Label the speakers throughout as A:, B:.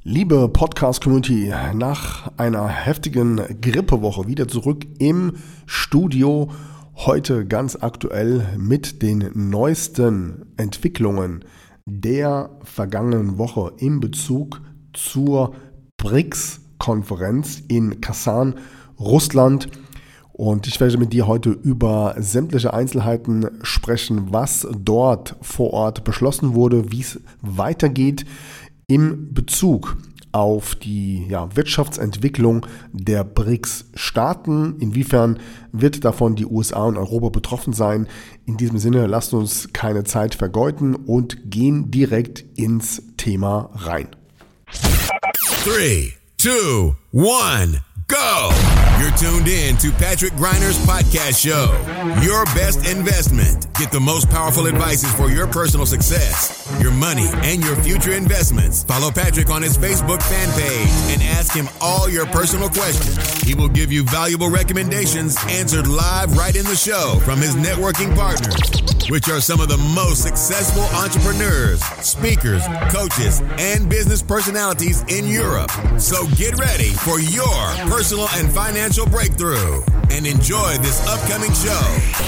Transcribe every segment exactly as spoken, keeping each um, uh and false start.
A: Liebe Podcast-Community, nach einer heftigen Grippewoche wieder zurück im Studio. Heute ganz aktuell mit den neuesten Entwicklungen der vergangenen Woche in Bezug zur B R I C S-Konferenz in Kasan, Russland. Und ich werde mit dir heute über sämtliche Einzelheiten sprechen, was dort vor Ort beschlossen wurde, wie es weitergeht im Bezug auf die ja, Wirtschaftsentwicklung der B R I C S-Staaten. Inwiefern wird davon die U S A und Europa betroffen sein? In diesem Sinne, lasst uns keine Zeit vergeuden und gehen direkt ins Thema rein.
B: Three, two, one, go! You're tuned in to Patrick Greiner's podcast show, Your Best Investment. Get the most powerful advices for your personal success, your money, and your future investments. Follow Patrick on his Facebook fan page and ask him all your personal questions. He will give you valuable recommendations answered live right in the show from his networking partners, which are some of the most successful entrepreneurs, speakers, coaches, and business personalities in Europe. So get ready for your personal and financial breakthrough and enjoy this upcoming show.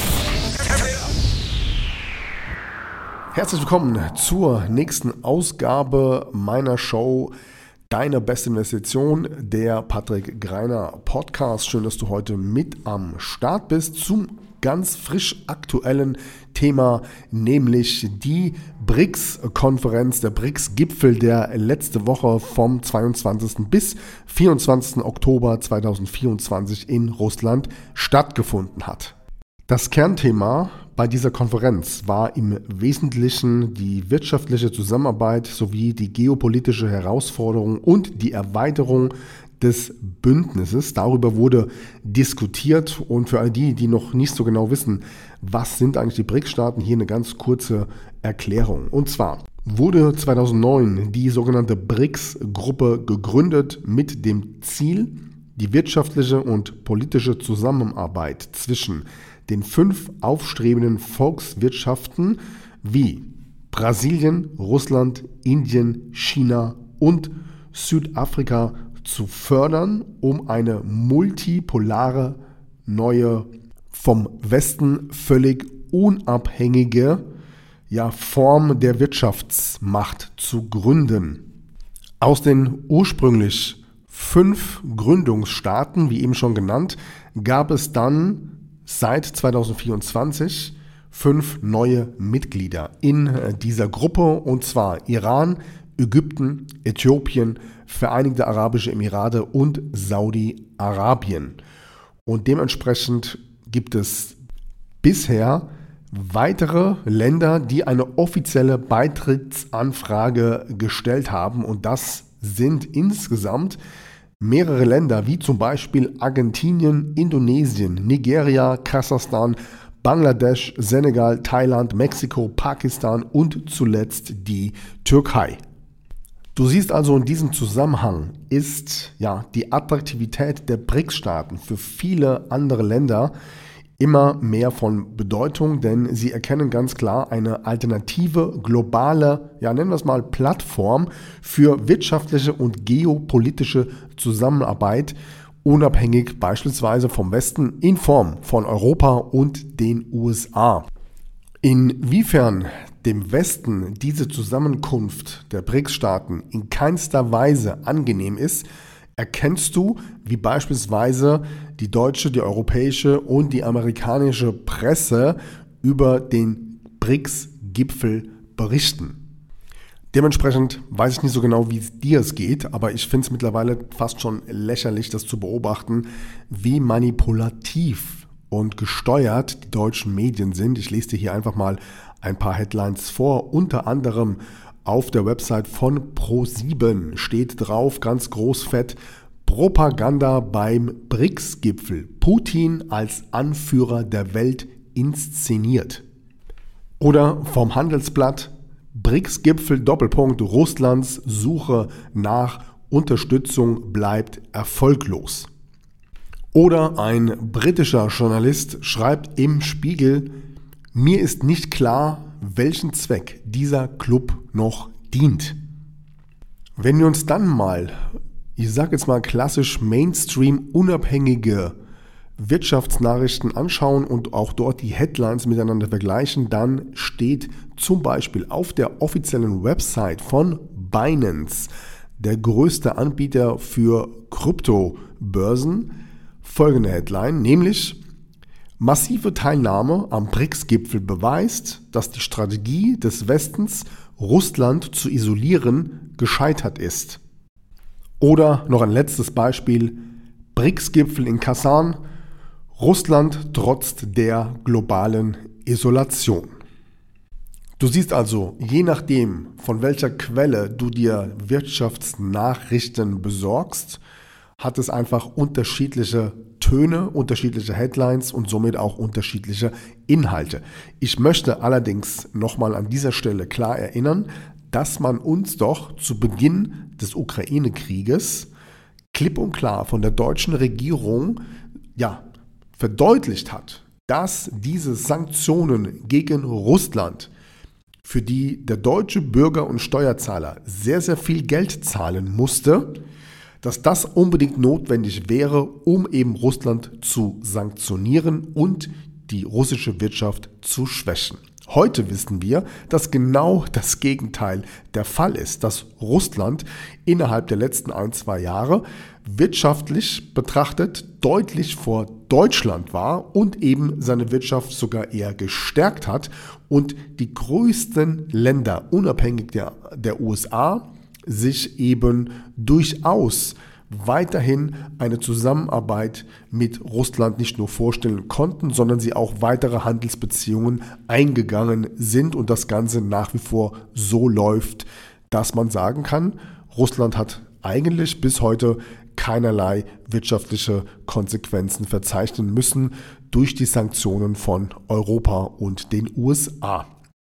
A: Herzlich willkommen zur nächsten Ausgabe meiner Show Deine beste Investition, der Patrick Greiner Podcast. Schön, dass du heute mit am Start bist zum ganz frisch aktuellen Thema, nämlich die B R I C S-Konferenz, der B R I C S-Gipfel, der letzte Woche vom zweiundzwanzigsten bis vierundzwanzigsten Oktober zweitausendvierundzwanzig in Russland stattgefunden hat. Das Kernthema bei dieser Konferenz war im Wesentlichen die wirtschaftliche Zusammenarbeit sowie die geopolitische Herausforderung und die Erweiterung des Bündnisses. Darüber wurde diskutiert, und für all die, die noch nicht so genau wissen, was sind eigentlich die B R I C S-Staaten, hier eine ganz kurze Erklärung. Und zwar wurde zweitausendneun die sogenannte B R I C S-Gruppe gegründet mit dem Ziel, die wirtschaftliche und politische Zusammenarbeit zwischen den fünf aufstrebenden Volkswirtschaften wie Brasilien, Russland, Indien, China und Südafrika zu fördern, um eine multipolare, neue, vom Westen völlig unabhängige ja, Form der Wirtschaftsmacht zu gründen. Aus den ursprünglich fünf Gründungsstaaten, wie eben schon genannt, gab es dann seit zweitausendvierundzwanzig fünf neue Mitglieder in dieser Gruppe, und zwar Iran, Ägypten, Äthiopien, Vereinigte Arabische Emirate und Saudi-Arabien. Und dementsprechend gibt es bisher weitere Länder, die eine offizielle Beitrittsanfrage gestellt haben, und das sind insgesamt mehrere Länder, wie zum Beispiel Argentinien, Indonesien, Nigeria, Kasachstan, Bangladesch, Senegal, Thailand, Mexiko, Pakistan und zuletzt die Türkei. Du siehst also, in diesem Zusammenhang ist ja die Attraktivität der B R I C S-Staaten für viele andere Länder immer mehr von Bedeutung, denn sie erkennen ganz klar eine alternative, globale, ja nennen wir es mal Plattform für wirtschaftliche und geopolitische Zusammenarbeit, unabhängig beispielsweise vom Westen in Form von Europa und den U S A. Inwiefern dem Westen diese Zusammenkunft der B R I C S-Staaten in keinster Weise angenehm ist, erkennst du, wie beispielsweise die deutsche, die europäische und die amerikanische Presse über den B R I C S-Gipfel berichten. Dementsprechend weiß ich nicht so genau, wie es dir es geht, aber ich finde es mittlerweile fast schon lächerlich, das zu beobachten, wie manipulativ und gesteuert die deutschen Medien sind. Ich lese dir hier einfach mal ein paar Headlines vor, unter anderem auf der Website von Pro sieben steht drauf, ganz groß fett, Propaganda beim B R I C S-Gipfel. Putin als Anführer der Welt inszeniert. Oder vom Handelsblatt, B R I C S-Gipfel Doppelpunkt, Russlands Suche nach Unterstützung bleibt erfolglos. Oder ein britischer Journalist schreibt im Spiegel, mir ist nicht klar, welchen Zweck dieser Club noch dient. Wenn wir uns dann mal, ich sage jetzt mal klassisch Mainstream unabhängige Wirtschaftsnachrichten anschauen und auch dort die Headlines miteinander vergleichen, dann steht zum Beispiel auf der offiziellen Website von Binance, der größte Anbieter für Kryptobörsen, folgende Headline, nämlich: Massive Teilnahme am B R I C S-Gipfel beweist, dass die Strategie des Westens, Russland zu isolieren, gescheitert ist. Oder noch ein letztes Beispiel: B R I C S-Gipfel in Kasan, Russland trotzt der globalen Isolation. Du siehst also, je nachdem, von welcher Quelle du dir Wirtschaftsnachrichten besorgst, hat es einfach unterschiedliche Töne, unterschiedliche Headlines und somit auch unterschiedliche Inhalte. Ich möchte allerdings nochmal an dieser Stelle klar erinnern, dass man uns doch zu Beginn des Ukraine-Krieges klipp und klar von der deutschen Regierung ja, verdeutlicht hat, dass diese Sanktionen gegen Russland, für die der deutsche Bürger und Steuerzahler sehr, sehr viel Geld zahlen musste, dass das unbedingt notwendig wäre, um eben Russland zu sanktionieren und die russische Wirtschaft zu schwächen. Heute wissen wir, dass genau das Gegenteil der Fall ist, dass Russland innerhalb der letzten ein, zwei Jahre wirtschaftlich betrachtet deutlich vor Deutschland war und eben seine Wirtschaft sogar eher gestärkt hat und die größten Länder, unabhängig der, der U S A, sich eben durchaus weiterhin eine Zusammenarbeit mit Russland nicht nur vorstellen konnten, sondern sie auch weitere Handelsbeziehungen eingegangen sind und das Ganze nach wie vor so läuft, dass man sagen kann, Russland hat eigentlich bis heute keinerlei wirtschaftliche Konsequenzen verzeichnen müssen durch die Sanktionen von Europa und den U S A.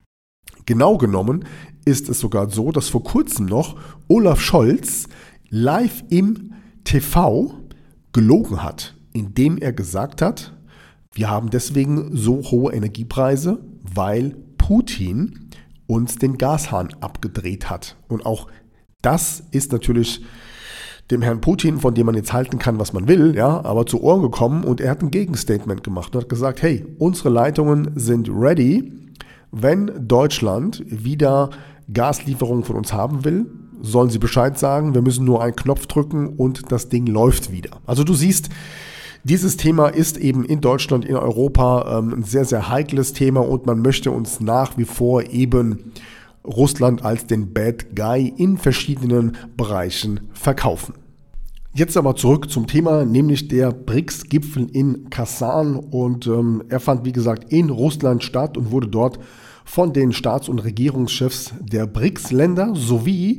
A: Genau genommen ist es sogar so, dass vor kurzem noch Olaf Scholz live im T V gelogen hat, indem er gesagt hat, wir haben deswegen so hohe Energiepreise, weil Putin uns den Gashahn abgedreht hat. Und auch das ist natürlich dem Herrn Putin, von dem man jetzt halten kann, was man will, ja, aber zu Ohren gekommen und er hat ein Gegenstatement gemacht und hat gesagt, hey, unsere Leitungen sind ready, wenn Deutschland wieder Gaslieferungen von uns haben will, sollen sie Bescheid sagen, wir müssen nur einen Knopf drücken und das Ding läuft wieder. Also du siehst, dieses Thema ist eben in Deutschland, in Europa ähm, ein sehr, sehr heikles Thema und man möchte uns nach wie vor eben Russland als den Bad Guy in verschiedenen Bereichen verkaufen. Jetzt aber zurück zum Thema, nämlich der B R I C S-Gipfel in Kasan und ähm, er fand wie gesagt in Russland statt und wurde dort von den Staats- und Regierungschefs der B R I C S-Länder sowie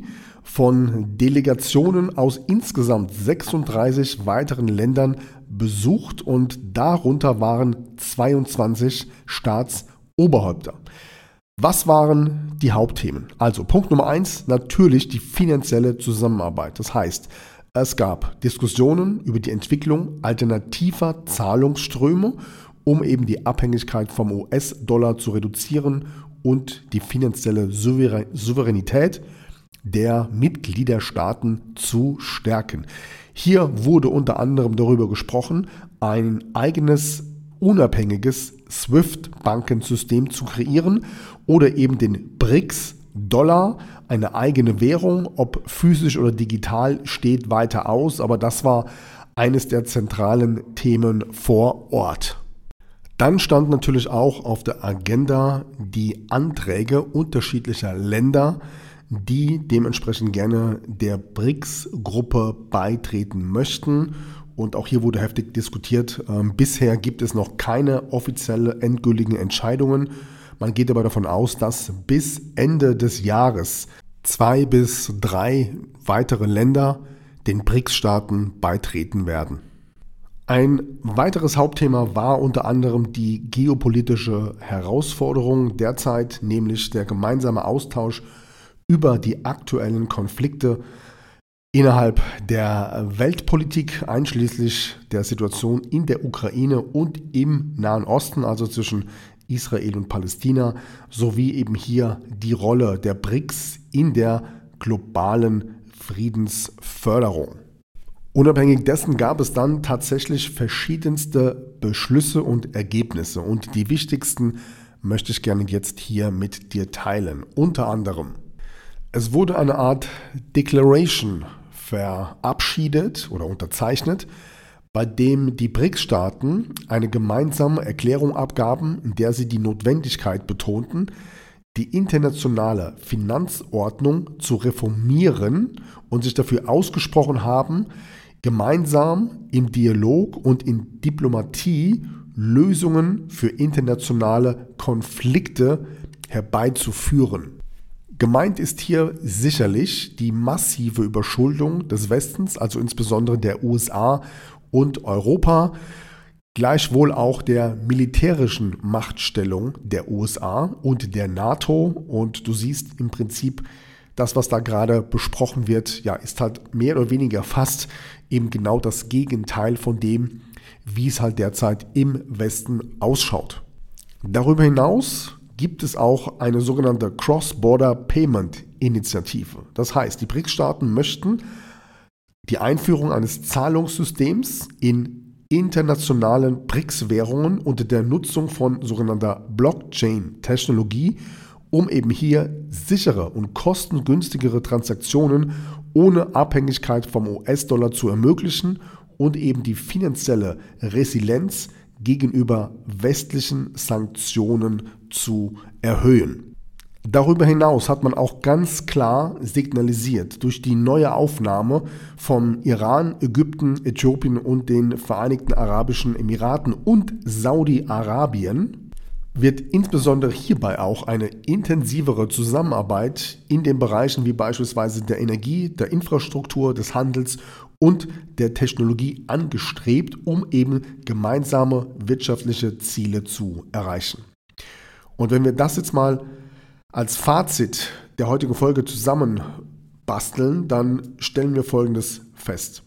A: von Delegationen aus insgesamt sechsunddreißig weiteren Ländern besucht und darunter waren zweiundzwanzig Staatsoberhäupter. Was waren die Hauptthemen? Also Punkt Nummer eins, natürlich die finanzielle Zusammenarbeit. Das heißt, es gab Diskussionen über die Entwicklung alternativer Zahlungsströme, um eben die Abhängigkeit vom U S-Dollar zu reduzieren und die finanzielle Souveränität der Mitgliederstaaten zu stärken. Hier wurde unter anderem darüber gesprochen, ein eigenes unabhängiges SWIFT-Bankensystem zu kreieren oder eben den B R I C S-Dollar, eine eigene Währung, ob physisch oder digital, steht weiter aus, aber das war eines der zentralen Themen vor Ort. Dann stand natürlich auch auf der Agenda die Anträge unterschiedlicher Länder, die dementsprechend gerne der B R I C S-Gruppe beitreten möchten. Und auch hier wurde heftig diskutiert. Ähm, bisher gibt es noch keine offizielle endgültigen Entscheidungen. Man geht aber davon aus, dass bis Ende des Jahres zwei bis drei weitere Länder den B R I C S-Staaten beitreten werden. Ein weiteres Hauptthema war unter anderem die geopolitische Herausforderung derzeit, nämlich der gemeinsame Austausch über die aktuellen Konflikte innerhalb der Weltpolitik, einschließlich der Situation in der Ukraine und im Nahen Osten, also zwischen Israel und Palästina, sowie eben hier die Rolle der B R I C S in der globalen Friedensförderung. Unabhängig dessen gab es dann tatsächlich verschiedenste Beschlüsse und Ergebnisse und die wichtigsten möchte ich gerne jetzt hier mit dir teilen. Unter anderem, es wurde eine Art Declaration verabschiedet oder unterzeichnet, bei dem die B R I C-Staaten eine gemeinsame Erklärung abgaben, in der sie die Notwendigkeit betonten, die internationale Finanzordnung zu reformieren und sich dafür ausgesprochen haben, gemeinsam im Dialog und in Diplomatie Lösungen für internationale Konflikte herbeizuführen. Gemeint ist hier sicherlich die massive Überschuldung des Westens, also insbesondere der U S A und Europa, gleichwohl auch der militärischen Machtstellung der U S A und der NATO. Und du siehst im Prinzip, das, was da gerade besprochen wird, ja, ist halt mehr oder weniger fast eben genau das Gegenteil von dem, wie es halt derzeit im Westen ausschaut. Darüber hinaus gibt es auch eine sogenannte Cross-Border Payment Initiative. Das heißt, die B R I C-Staaten möchten die Einführung eines Zahlungssystems in internationalen B R I C-Währungen unter der Nutzung von sogenannter Blockchain-Technologie, um eben hier sichere und kostengünstigere Transaktionen ohne Abhängigkeit vom U S-Dollar zu ermöglichen und eben die finanzielle Resilienz gegenüber westlichen Sanktionen zu erhöhen. Darüber hinaus hat man auch ganz klar signalisiert, durch die neue Aufnahme von Iran, Ägypten, Äthiopien und den Vereinigten Arabischen Emiraten und Saudi-Arabien, wird insbesondere hierbei auch eine intensivere Zusammenarbeit in den Bereichen wie beispielsweise der Energie, der Infrastruktur, des Handels und der Technologie angestrebt, um eben gemeinsame wirtschaftliche Ziele zu erreichen. Und wenn wir das jetzt mal als Fazit der heutigen Folge zusammenbasteln, dann stellen wir Folgendes fest.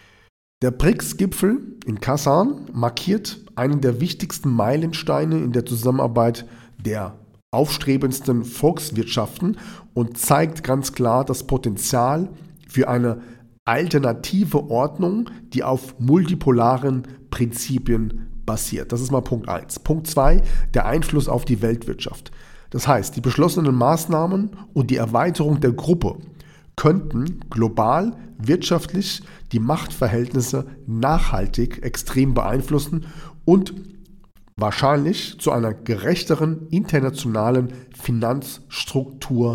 A: Der B R I C-Gipfel in Kasan markiert einen der wichtigsten Meilensteine in der Zusammenarbeit der aufstrebendsten Volkswirtschaften und zeigt ganz klar das Potenzial für eine alternative Ordnung, die auf multipolaren Prinzipien basiert. Das ist mal Punkt eins. Punkt zwei, der Einfluss auf die Weltwirtschaft. Das heißt, die beschlossenen Maßnahmen und die Erweiterung der Gruppe könnten global wirtschaftlich die Machtverhältnisse nachhaltig extrem beeinflussen und wahrscheinlich zu einer gerechteren internationalen Finanzstruktur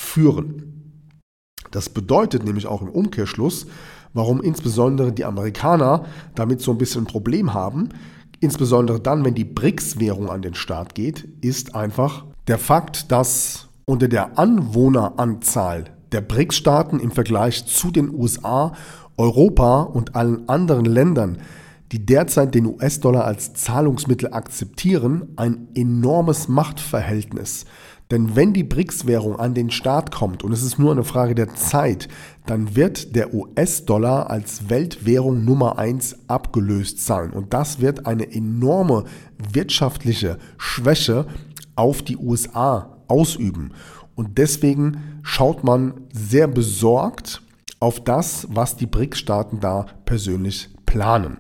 A: führen. Das bedeutet nämlich auch im Umkehrschluss, warum insbesondere die Amerikaner damit so ein bisschen ein Problem haben, insbesondere dann, wenn die B R I C-Währung an den Start geht, ist einfach der Fakt, dass unter der Anwohneranzahl der B R I C-Staaten im Vergleich zu den U S A, Europa und allen anderen Ländern, die derzeit den U S-Dollar als Zahlungsmittel akzeptieren, ein enormes Machtverhältnis. Denn wenn die B R I C-Währung an den Start kommt, und es ist nur eine Frage der Zeit, dann wird der U S-Dollar als Weltwährung Nummer eins abgelöst sein. Und das wird eine enorme wirtschaftliche Schwäche auf die U S A ausüben. Und deswegen schaut man sehr besorgt auf das, was die B R I C-Staaten da persönlich planen.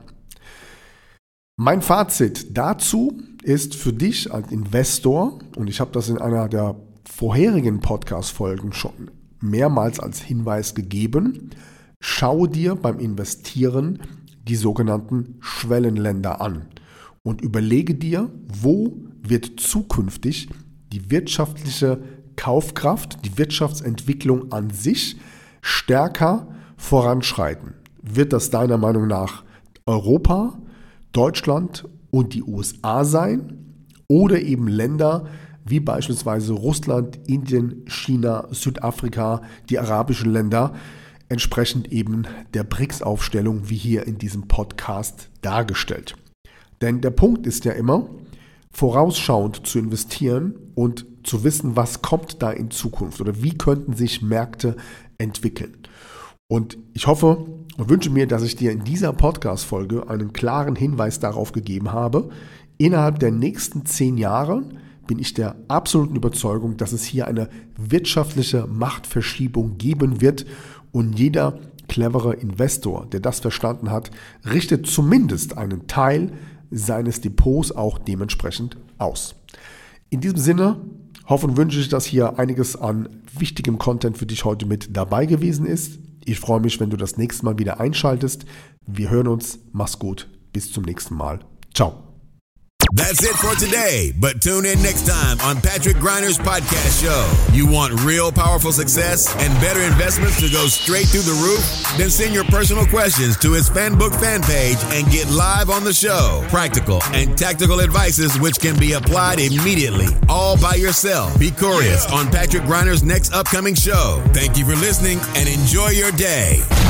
A: Mein Fazit dazu ist für dich als Investor, und ich habe das in einer der vorherigen Podcast-Folgen schon mehrmals als Hinweis gegeben, schau dir beim Investieren die sogenannten Schwellenländer an und überlege dir, wo wird zukünftig die wirtschaftliche Kaufkraft, die Wirtschaftsentwicklung an sich stärker voranschreiten. Wird das deiner Meinung nach Europa, Deutschland und die U S A sein oder eben Länder wie beispielsweise Russland, Indien, China, Südafrika, die arabischen Länder, entsprechend eben der B R I C-Aufstellung wie hier in diesem Podcast dargestellt. Denn der Punkt ist ja immer, vorausschauend zu investieren und zu wissen, was kommt da in Zukunft oder wie könnten sich Märkte entwickeln. Und ich hoffe und wünsche mir, dass ich dir in dieser Podcast-Folge einen klaren Hinweis darauf gegeben habe. Innerhalb der nächsten zehn Jahre bin ich der absoluten Überzeugung, dass es hier eine wirtschaftliche Machtverschiebung geben wird Und jeder clevere Investor, der das verstanden hat, richtet zumindest einen Teil seines Depots auch dementsprechend aus. In diesem Sinne hoffe und wünsche ich, dass hier einiges an wichtigem Content für dich heute mit dabei gewesen ist. Ich freue mich, wenn du das nächste Mal wieder einschaltest. Wir hören uns. Mach's gut. Bis zum nächsten Mal. Ciao.
B: That's it for today, but tune in next time on Patrick Griner's podcast show. You want real powerful success and better investments to go straight through the roof? Then send your personal questions to his FanBook fan page and get live on the show. Practical and tactical advices which can be applied immediately, all by yourself. Be curious on Patrick Griner's next upcoming show. Thank you for listening and enjoy your day.